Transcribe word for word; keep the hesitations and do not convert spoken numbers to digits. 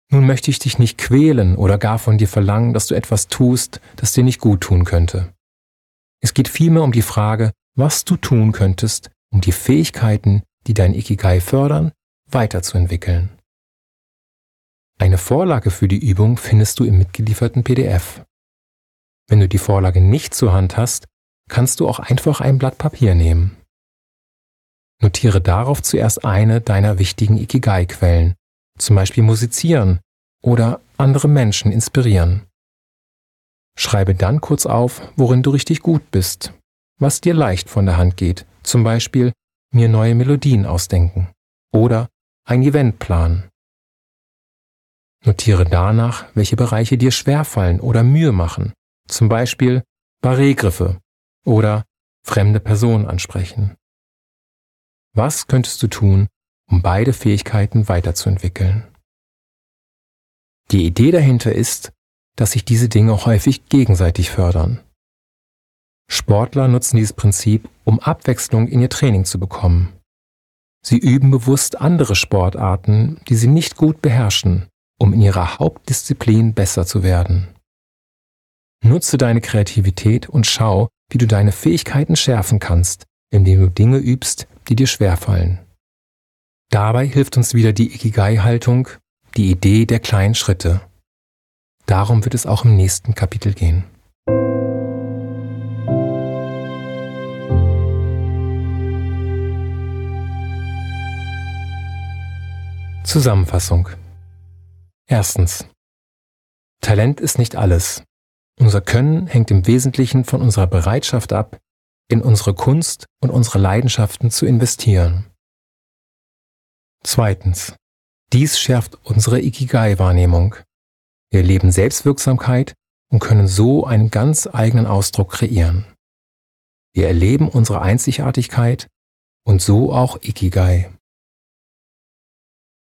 Nun möchte ich dich nicht quälen oder gar von dir verlangen, dass du etwas tust, das dir nicht gut tun könnte. Es geht vielmehr um die Frage, was du tun könntest, um die Fähigkeiten, die dein Ikigai fördern, weiterzuentwickeln. Eine Vorlage für die Übung findest du im mitgelieferten P D F. Wenn du die Vorlage nicht zur Hand hast, kannst du auch einfach ein Blatt Papier nehmen. Notiere darauf zuerst eine deiner wichtigen Ikigai-Quellen, zum Beispiel musizieren oder andere Menschen inspirieren. Schreibe dann kurz auf, worin du richtig gut bist, was dir leicht von der Hand geht, zum Beispiel mir neue Melodien ausdenken oder ein Event planen. Notiere danach, welche Bereiche dir schwerfallen oder Mühe machen, zum Beispiel Barré-Griffe oder fremde Personen ansprechen. Was könntest du tun, um beide Fähigkeiten weiterzuentwickeln? Die Idee dahinter ist, dass sich diese Dinge häufig gegenseitig fördern. Sportler nutzen dieses Prinzip, um Abwechslung in ihr Training zu bekommen. Sie üben bewusst andere Sportarten, die sie nicht gut beherrschen, um in ihrer Hauptdisziplin besser zu werden. Nutze deine Kreativität und schau, wie du deine Fähigkeiten schärfen kannst, indem du Dinge übst, die dir schwerfallen. Dabei hilft uns wieder die Ikigai-Haltung, die Idee der kleinen Schritte. Darum wird es auch im nächsten Kapitel gehen. Zusammenfassung. Erstens. Talent ist nicht alles. Unser Können hängt im Wesentlichen von unserer Bereitschaft ab, in unsere Kunst und unsere Leidenschaften zu investieren. Zweitens. Dies schärft unsere Ikigai-Wahrnehmung. Wir erleben Selbstwirksamkeit und können so einen ganz eigenen Ausdruck kreieren. Wir erleben unsere Einzigartigkeit und so auch Ikigai.